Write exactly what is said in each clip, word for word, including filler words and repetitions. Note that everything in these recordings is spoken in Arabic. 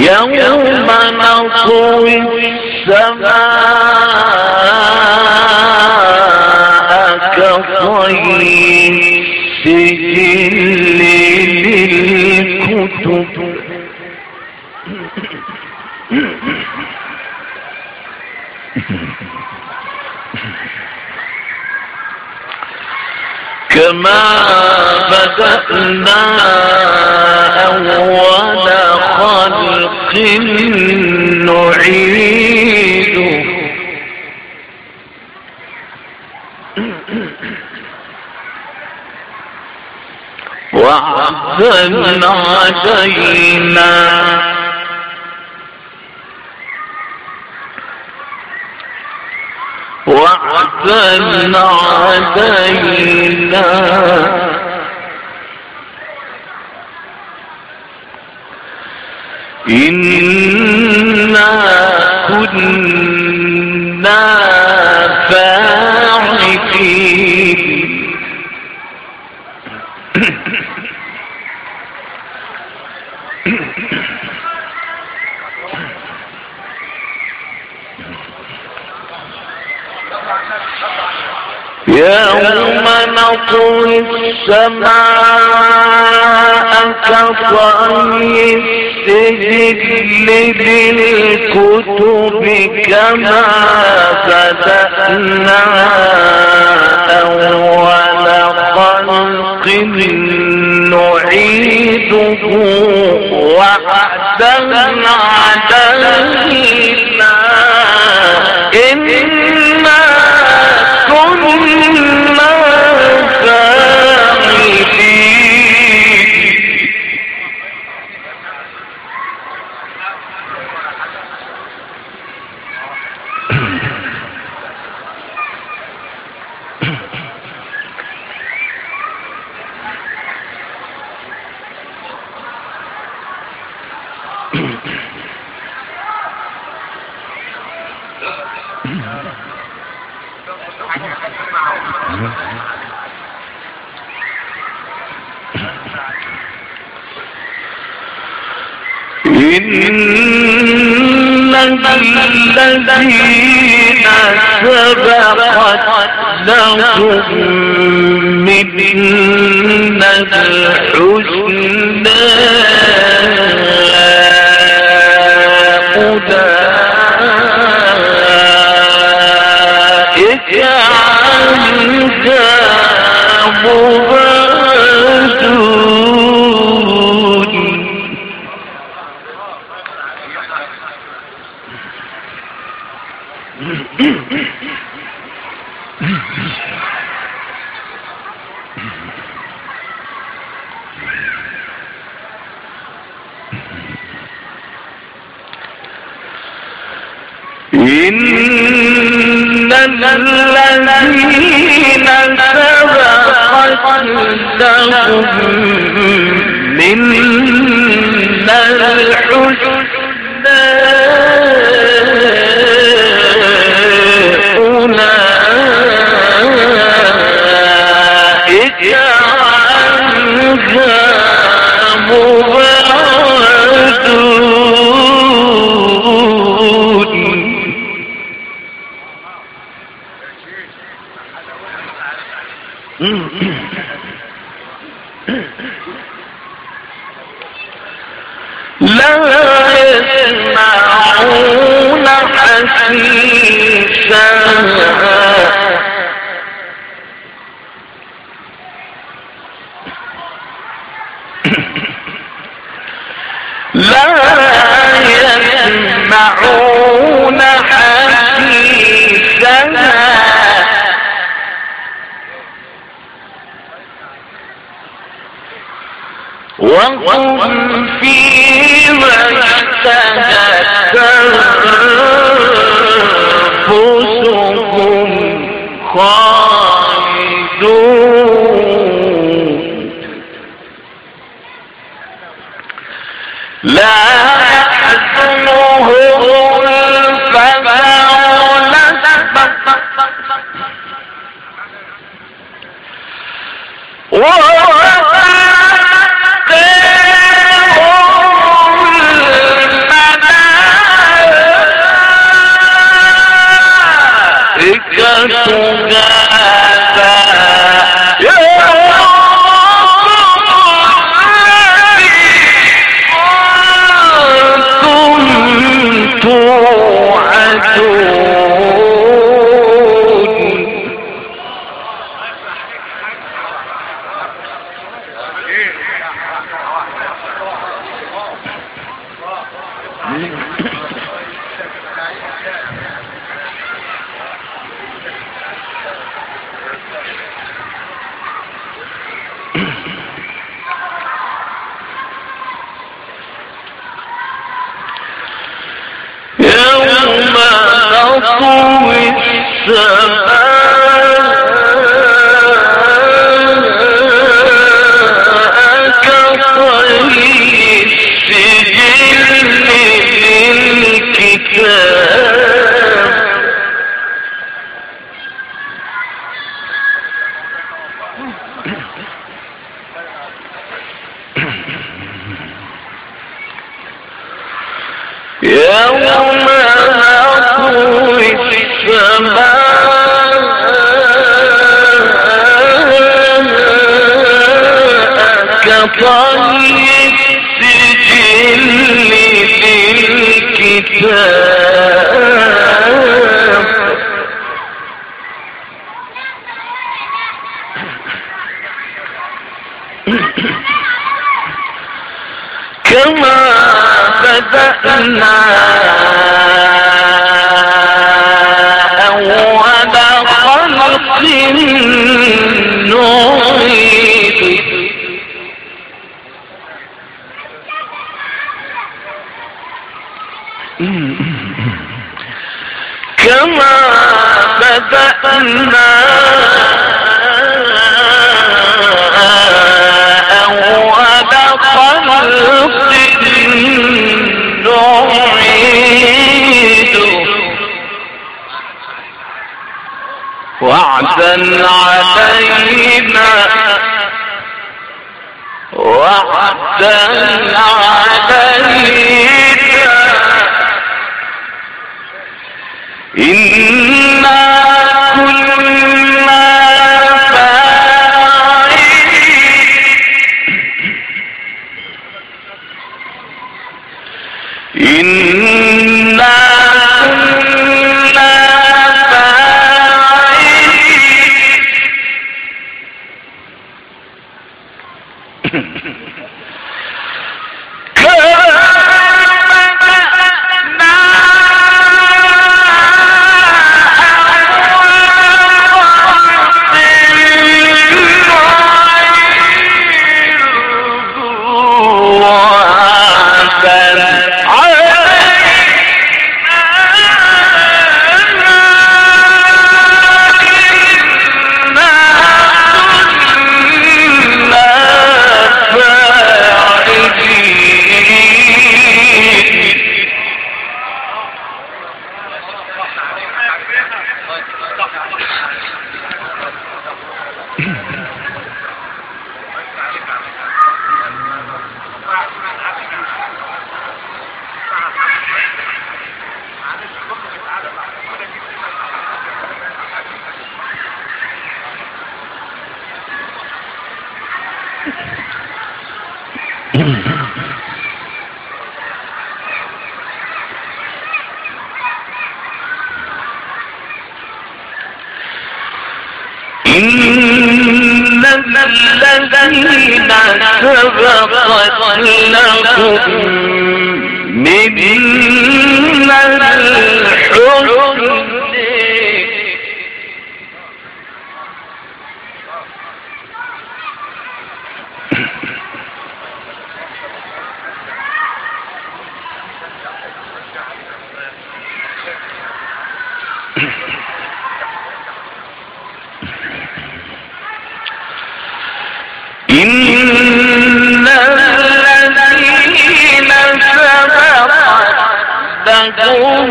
يوم نطوي السماء كطي سجل للكتب كما بدأنا أول خلق نعيده وعدا علينا وعدا علينا إنا كنا فاعلين يوم نطوي السماء كطي السجل للكتب كما بدأنا أول خلق نعيده وعدا علينا إنا كنا فاعلين إن الذين سبقت لهم منا الحسنى أولئك عنها مبعدون إن الذين سبقت لهم منا الحسنى أولئك عنها مبعدون لا يسمعون حسيسها لا يسمعون حسيسها وهم فيما اشتهت أنفسهم خالدون لا يحزنهم الفزع الأكبر وعدا علينا وعدا علينا إنا كنا فاعلين إنا إن الذين سبقت لهم منا الحسن إن الذين سبقت لهم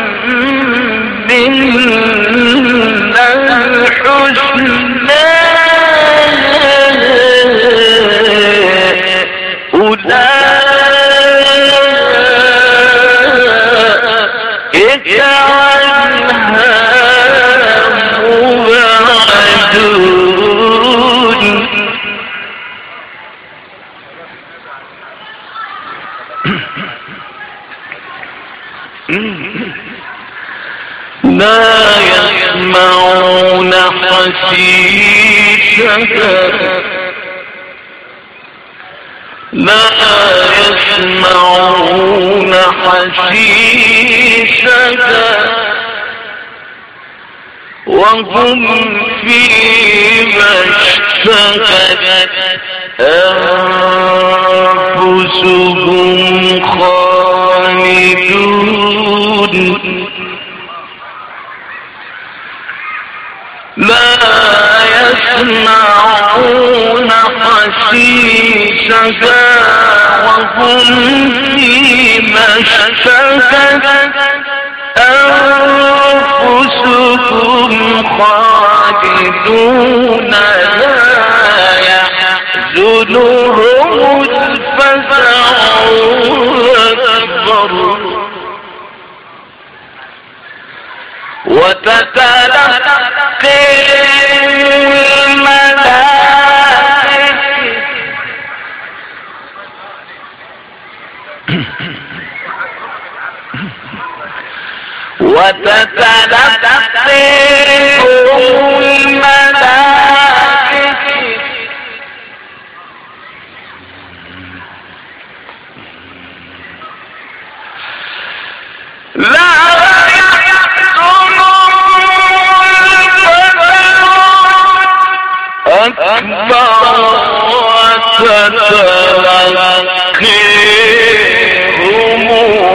منا الحسنى أولئك عنها لا يسمعون حسيسها لا يسمعون حسيسها وهم فيما اشتهت أنفسهم خالدون لا يسمعون حسيسها وهم فيما اشتهت أنفسهم خالدون لا يحزنهم الفزع الأكبر وتتلقي الملائكة وتتلقي الملائكة لا أكبر وتتلقيهم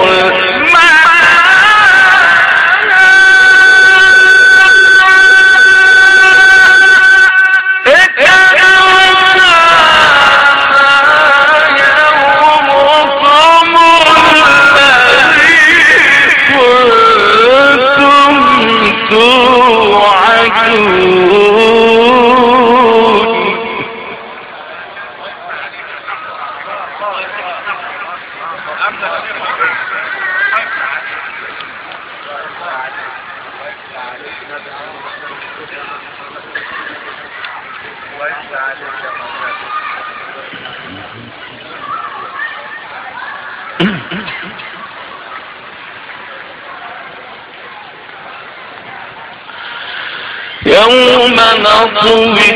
يوم نطوي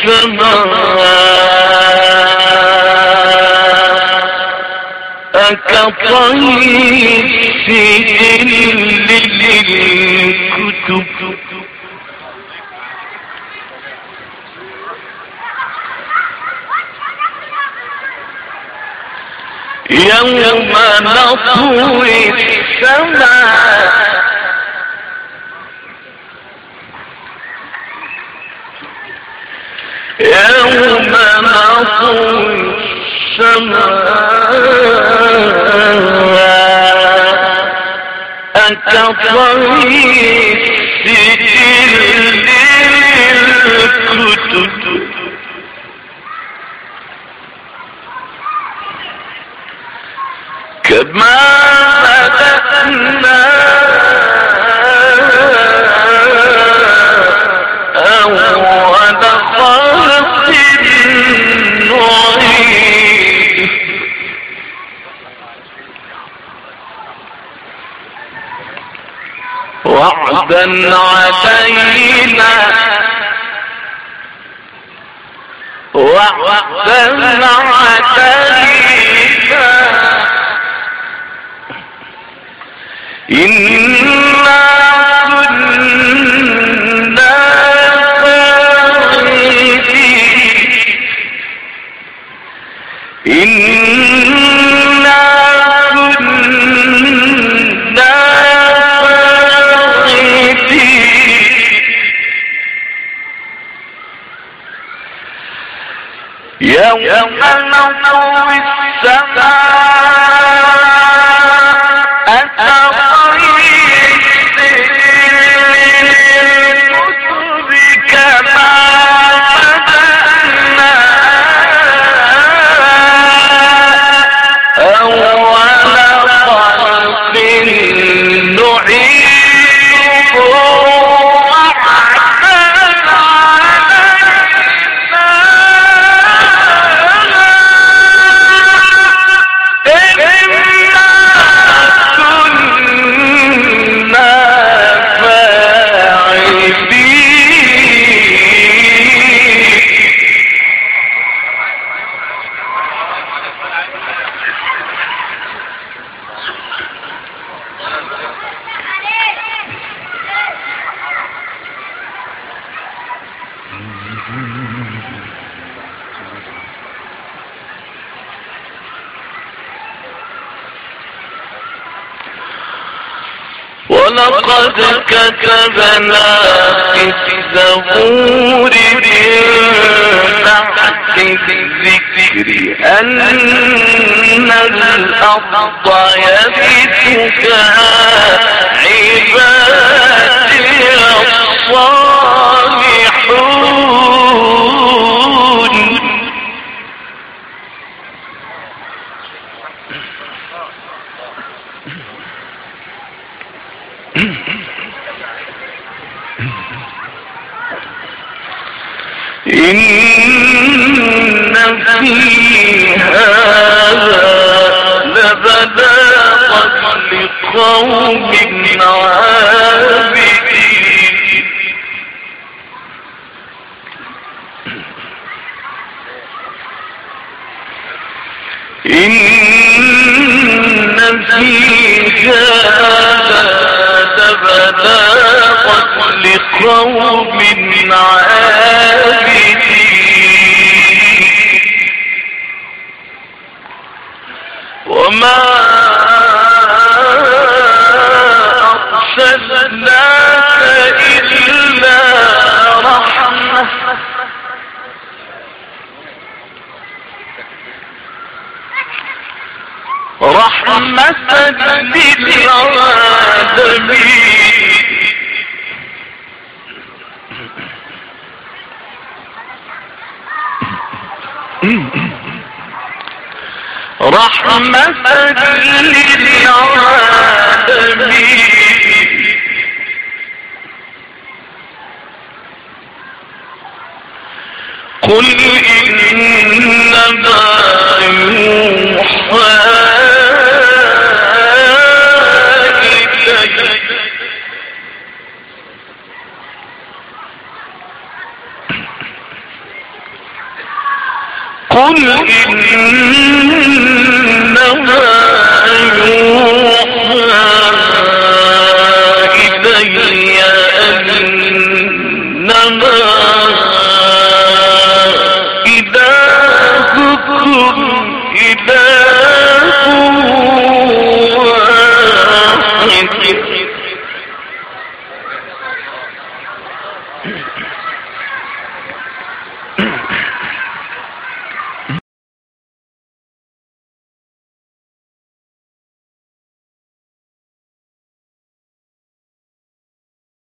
السماء كطي السجل للكتب يوم نطوي السماء يوم نطوي السماء كطي السجل للكتب كما بدأنا أول خلق نعيد وعدا علينا وعدا علينا إنا كنا فاعلين إنا كنا فاعلين يوم نطوي السماء كطي السجل كما بدأنا أول خلق نعيده وعدا علينا ولقد كتبنا في الزبور بعد الذكر أن الأرض يرثها عبادي الصالحون. إن في هذا لبلاغا لقوم عابدين. إن في هذا لبلاغا لقوم عابدين. وما أرسلناك إلا رحمة رحمة للعالمين. رحمة للعالمين. قل إنما يوحى إلي قل إنما